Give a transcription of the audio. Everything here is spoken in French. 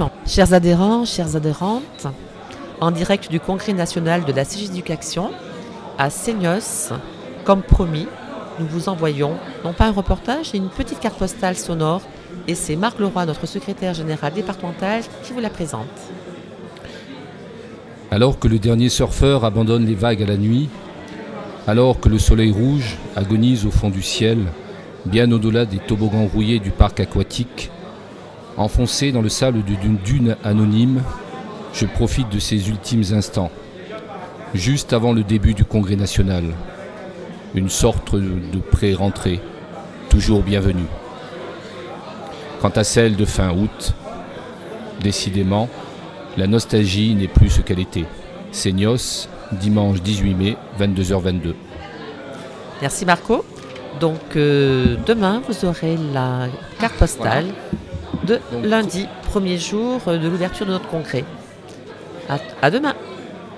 Chers adhérents, chères adhérentes, en direct du Congrès national de la CGEDucation à Seignos, comme promis, nous vous envoyons non pas un reportage, mais une petite carte postale sonore, et c'est Marc Leroy, notre secrétaire général départemental, qui vous la présente. Alors que le dernier surfeur abandonne les vagues à la nuit, alors que le soleil rouge agonise au fond du ciel, bien au-delà des toboggans rouillés du parc aquatique, enfoncé dans le sable d'une dune anonyme, je profite de ces ultimes instants, juste avant le début du Congrès national. Une sorte de pré-rentrée, toujours bienvenue. Quant à celle de fin août, décidément, la nostalgie n'est plus ce qu'elle était. Seignos, dimanche 18 mai, 22h22. Merci Marco. Donc demain, vous aurez la carte postale de lundi, premier jour de l'ouverture de notre congrès. À demain.